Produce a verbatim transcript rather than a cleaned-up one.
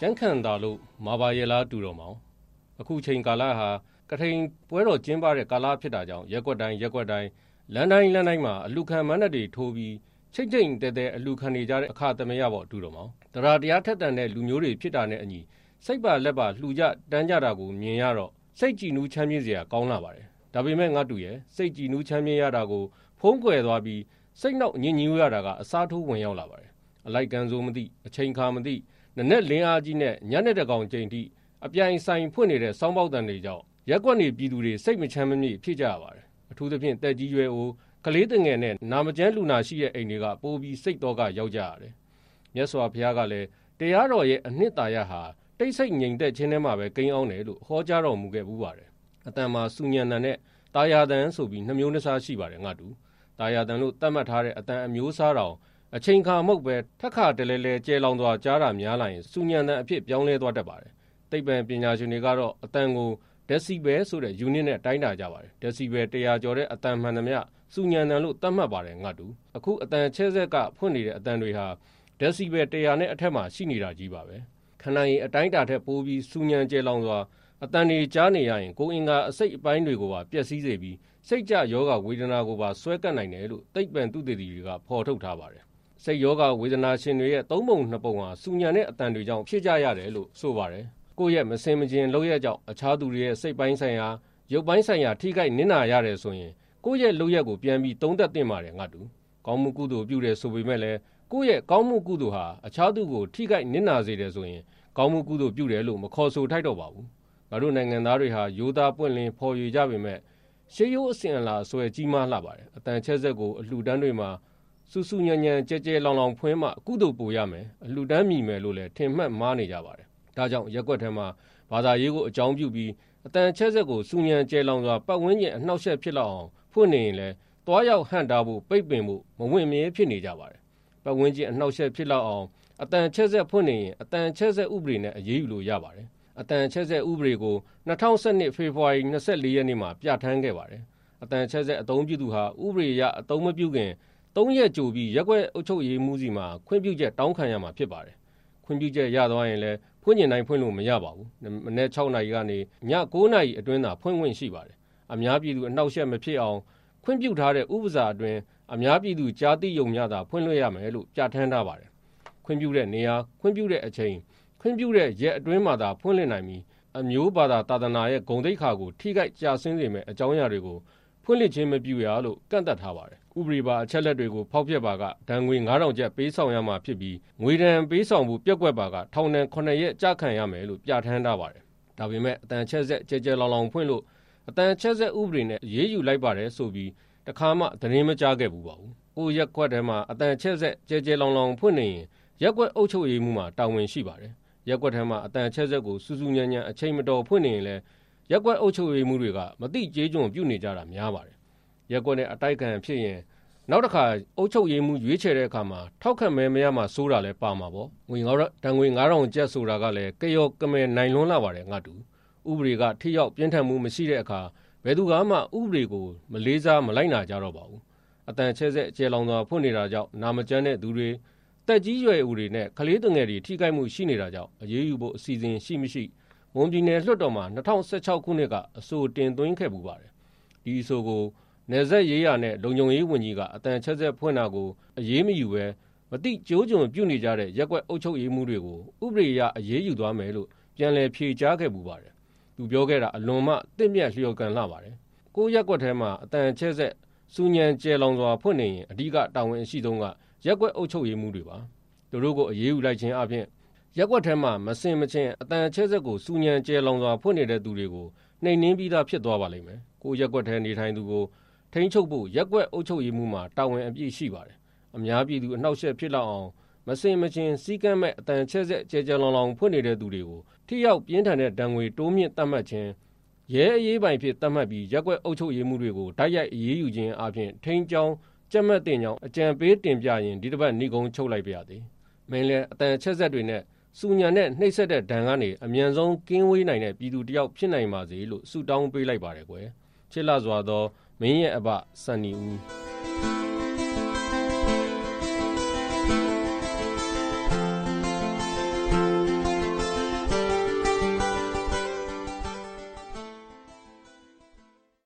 ကြမ်းခံတာလို့မာပါရဲ့လားတူတော်မောင်အခုချိန်ကာလဟာကထိန်ပွဲတော်ကျင်းပတဲ့ကာလဖြစ်တာကြောင့်ရက်ွက်တိုင်းရက်ွက်တိုင်းလမ်းတိုင်းလမ်းတိုင်းမှာအလူခံမန်းတွေထိုးပြီးချိတ်ချိတ်တဲတဲအလူခံနေကြတဲ့အခါသမယပေါ့တူတော်မောင်တရားတရားထက်တန်တဲ့လူမျိုးတွေဖြစ်တာနဲ့အညီစိတ်ပါလက်ပါလှူကြတန်းကြတာကိုမြင်ရတော့စိတ်ကြည်နူးချမ်းမြေ့စရာကောင်းလာပါတယ်ဒါပေမဲ့ငါတူရဲ့စိတ်ကြည်နူးချမ်းမြေ့ရတာကိုဖုံးကွယ်သွားပြီးစိတ်နောက်ညင်ညူးရတာကအစားထိုးဝင်ရောက်လာပါတယ်အလိုက်ကန်စိုးမသိအချိန်ခါမသိနနဲ့လင်းအားကြီးနဲ့ညနေတကောင်ချိန်ထိအပြိုင်ဆိုင်ဖွင့်နေတဲ့စောင်းပေါက်တန်တွေကြောင့်ရက်ွက်နေပြည်သူတွေစိတ်မချမ်းမမြေ့ဖြစ်ကြရပါတယ်အထူးသဖြင့်တက်ကြီးရွယ်အိုကလေးတငယ်နဲ့နာမကျန်းလူနာရှိတဲ့အိမ်တွေကပိုးပြီးစိတ်တော့ကရောက်ကြရတယ်မြတ်စွာဘုရားကလည်းတရားတော်ရဲ့အနှစ်သာရဟာတိတ်ဆိတ်ငြိမ်သက်ခြင်းထဲမှာပဲကိန်းအောင်တယ်လို့ဟောကြားတော်မူခဲ့ဘူးပါတယ်အတန်မှာစုညံတန်နဲ့တာယာတန်ဆိုပြီးနှမျိုးနှစားရှိပါတယ်ငါတူတာယာတန်လို့သတ်မှတ်ထားတဲ့အတန်အမျိုးစားတော်အချိန်ခါမဟုတ်ပဲထက်ခါတလဲလဲကျဲလောင်သွားကြားတာများလာရင်စုညံတန်အဖြစ်ပြောင်းလဲသွားတတ်ပါတယ်သိပ္ပံပညာရှင်တွေကတော့အတန်ကိုဒက်ဆီဘယ်ဆိုတဲ့ unit နဲ့တိုင်းတာကြပါတယ်ဒက်ဆီဘယ်တစ်ရာကျော်တဲ့အတန်မှန်သမျှစုညံတန်လို့သတ်မှတ်ပါတယ်ငါတူအခုအတန်ချဲဆက်ကဖွင့်နေတဲ့အတန်တွေဟာဒက်ဆီဘယ်တစ်ရာနဲ့အထက်မှာရှိနေတာကြီးပါပဲခဏရင်အတိုင်းတာထက်ပိုပြီးစုညံကျဲလောင်သွားအတန်တွေကြားနေရရင်ကိုယ်အင်္ဂါအစိတ်အပိုင်းတွေကိုပါပျက်စီးစေပြီးစိတ်ကြယောဂဝေဒနာကိုပါဆွဲကပ်နိုင်တယ်လို့သိပ္ပံသုတေသီတွေကဖော်ထုတ်ထားပါတယ်စိတ်ယောဂဝေဒနာရှင်တွေရဲ့သုံးပုံနှစ်ပုံဟာစုညံတဲ့အတန်တွေကြောင့်ဖြစ်ကြရတယ်လို့ဆိုပါတယ်ကိုယ့်ရဲ့မစင်မကျင်လုပ်ရကြောင့်အခြားသူတွေရဲ့စိတ်ပိုင်းဆိုင်ရာရုပ်ပိုင်းဆိုင်ရာထိခိုက်နစ်နာရတယ်ဆိုရင်ကိုယ့်ရဲ့လုပ်ရက်ကိုပြန်ပြီးသုံးသပ်သင့်ပါတယ်ငါတူကောင်းမှုကုသိုလ်ပြုတယ်ဆိုပေမဲ့လည်းကိုယ့်ရဲ့ကောင်းမှုကုသိုလ်ဟာအခြားသူကိုထိခိုက်နစ်နာစေတယ်ဆိုရင်ကောင်းမှုကုသိုလ်ပြုတယ်လို့မခေါ်ဆိုထိုက်တော့ပါဘူးငါတို့နိုင်ငံသားတွေဟာရိုးသားပွင့်လင်းဖော်ရွေကြပေမဲ့ရှေးရိုးအစဉ်အလာအစွဲကြီးမားလှပါတယ်အတန်ချက်ဆက်ကိုအလှူဒန်းတွေမှာစူးစူးညံညံကြဲကြဲလောင်လောင်ဖွင့်မှကုသိုလ်ပိုရမယ်အလှူဒန်းမိမယ်လို့လည်းထင်မှတ်မှားနေကြပါတယ်ဒါကြောင့်ရက်ွက်ထဲမှာဘာသာရေးကိုအကြောင်းပြုပြီးအတန်ချက်ဆက်ကိုစူညံကျဲလောင်စွာပတ်ဝန်းကျင်အနှောက်အယှက်ဖြစ်လောက်အောင်ဖွင့်နေရင်လည်းတွားရောက်ဟန့်တားဖို့ပိတ်ပင်ဖို့မဝင်မြဲဖြစ်နေကြပါတယ်ပတ်ဝန်းကျင်အနှောက်အယှက်ဖြစ်လောက်အောင်အတန်ချက်ဆက်ဖွင့်နေရင်အတန်ချက်ဆက်ဥပဒေနဲ့အရေးယူလို့ရပါတယ်အတန်ချက်ဆက်ဥပဒေကို၂၀၁၂ဖေဖော်ဝါရီ၂၄ရက်နေ့မှာပြဋ္ဌာန်းခဲ့ပါတယ်အတန်ချက်ဆက်အသုံးပြုသူဟာဥပဒေအရအသုံးမပြုခင်၃ရက်ကြိုပြီးရက်ွက်အုပ်ချုပ်ရေးမှူးစီမှာခွင့်ပြုချက်တောင်းခံရမှာဖြစ်ပါတယ်ခွင့်ပြုချက်ရသွားရင်လည်းဖွင့်ကျင်တိုင်းဖွင့်လို့မရပါဘူးမနေ့၆နာရီကနေည၉နာရီအတွင်းသာဖွင့်ခွင့်ရှိပါတယ်အများပြည်သူအနှောက်အယှက်မဖြစ်အောင်ခွင့်ပြုထားတဲ့ဥပစာအတွင်းအများပြည်သူကြားသိယုံများသာဖွင့်လို့ရမယ်လို့ပြဋ္ဌာန်းထားပါတယ်ခွင့်ပြုတဲ့နေရာခွင့်ပြုတဲ့အချိန်ခွင့်ပြုတဲ့ရက်အတွင်းမှာသာဖွင့်လှစ်နိုင်ပြီးအမျိုးဘာသာသာသနာရဲ့ဂုဏ်သိက္ခာကိုထိခိုက်ကျဆင်းစေမယ့်အကြောင်းအရာတွေကိုဖွင့်လှစ်ခြင်းမပြုရလို့ကန့်သတ်ထားပါတယ်ဥပဒေပါအချက်လက်တွေကိုဖောက်ဖျက်ပါကဒဏ်ငွေ၅ထောင်ကျပ်ပေးဆောင်ရမှာဖြစ်ပြီးငွေဒဏ်ပေးဆောင်မှုပြက်ကွက်ပါကထောင်ဒဏ်၇ရက်ကျခံရမယ်လို့ပြဋ္ဌာန်းထားပါတယ်ဒါပေမဲ့အတန်ချက်ဆက်ကြဲကြဲလောင်လောင်ဖွင့်လို့အတန်ချက်ဆက်ဥပဒေနဲ့ရေးယူလိုက်ပါတယ်ဆိုပြီးတခါမှသတင်းမကြားခဲ့ဘူးပါဘူးကိုရက်ကွက်ထဲမှာအတန်ချက်ဆက်ကြဲကြဲလောင်လောင်ဖွင့်နေရင်ရက်ကွက်အုပ်ချုပ်ရေးမှုမှာတာဝန်ရှိပါတယ်ရက်ကွက်ထဲမှာအတန်ချက်ဆက်ကိုစူးစူးညံ့ညံ့အချိန်မတော်ဖွင့်နေရင်လည်းရက်ကွက်အုပ်ချုပ်ရေးမှုတွေကမတိကျေးကျွန်ပြုနေကြတာများပါတယ်ရက်ကွက်နဲ့အတိုက်ခံဖြစ်ရင်နောက်တစ်ခါအုပ်ချုပ်ရေးမှုရွေးချယ်တဲ့အခါမှာထောက်ခံမဲမရမှစိုးတာလည်းပါမှာပေါ့ငွေငေါတန်ငွေ၅ထောင်ကျပ်ဆိုတာကလည်းကရောကမဲနိုင်လွန်းလာပါတယ်ငါတူဥပဒေကထိရောက်ပြင်းထန်မှုမရှိတဲ့အခါဘယ်သူကမှဥပဒေကိုမလေးစားမလိုက်နာကြတော့ပါဘူးအတန်ချက်ဆက်ကျဲလောင်စွာဖွင့်နေတာကြောင့်နာမကျန်းတဲ့သူတွေတက်ကြီးရွယ်ဦးတွေနဲ့ကလေးငယ်တွေထိခိုက်မှုရှိနေတာကြောင့်အရေးယူဖို့အစီအစဉ်ရှိမရှိမွန်ပြည်နယ်လွှတ်တော်မှာ၂၀၁၆ခုနှစ်ကအဆိုတင်သွင်းခဲ့ပူပါတယ်ဒီအဆိုကိုနယ်စပ်ရေးရာနဲ့လုံခြုံရေးဝန်ကြီးကအတန်ချက်ဆက်ဖွင့်တာကိုအရေးမယူပဲမတိကျိုးကျွန်ပြုနေကြတဲ့ရက်ွက်အုပ်ချုပ်ရေးမှုတွေကိုဥပဒေအရအရေးယူသွားမယ်လို့ပြန်လည်ဖြေကြားခဲ့ပူပါတယ်သူပြောခဲ့တာအလွန်မှတင့်မြတ်လျော်ကန်လှပါတယ်ကိုရက်ွက်ထဲမှာအတန်ချက်ဆက်စူညံကျဲလောင်စွာဖွင့်နေရင်အဓိကတာဝန်အရှိဆုံးကရက်ွက်အုပ်ချုပ်ရေးမှုတွေပါသူတို့ကိုအရေးယူလိုက်ခြင်းအပြင်ရက်ွက်ထဲမှာမစင်မချင်းအတန်ချက်ဆက်ကိုစူညံကျဲလောင်စွာဖွင့်နေတဲ့သူတွေကိုနှိမ်နင်းပြီးသားဖြစ်သွားပါလိမ့်မယ်ကိုရက်ွက်ထဲနေထိုင်သူကိုထိန်းချုပ်ဖို့ရက်ွက်အုပ်ချုပ်ရေးမှုမှာတာဝန်အပြည့်ရှိပါတယ်အများပြည်သူအနှောက်အယှက်ဖြစ်လောက်အောင်မစင်မချင်းစီးကမ်းမဲ့အတန်ချက်ဆက်ကြဲကြဲလောင်လောင်ဖွင့်နေတဲ့သူတွေကိုထိရောက်ပြင်းထန်တဲ့ဒဏ်ငွေတိုးမြင့်သတ်မှတ်ခြင်းရဲအရေးပိုင်ဖြစ်သတ်မှတ်ပြီးရက်ွက်အုပ်ချုပ်ရေးမှုတွေကိုတိုက်ရိုက်အရေးယူခြင်းအပြင်ထိန်းကျောင်းကြက်မှတ်တင်ကြောင်းအကြံပေးတင်ပြရင်ဒီတစ်ပတ်ဏီကုန်းချုပ်လိုက်ပါရသည်မင်းလည်းအတန်ချက်ဆက်တွေနဲ့စူညံနဲ့နှိပ်စက်တဲ့ဒဏ်ကနေအမြန်ဆုံးကင်းဝေးနိုင်တဲ့ပြည်သူတယောက်ဖြစ်နိုင်ပါစေလို့ဆုတောင်းပေးလိုက်ပါတယ်ကွယ်ချစ်လာစွာသောမင်းရဲ့အဘစံနီဦး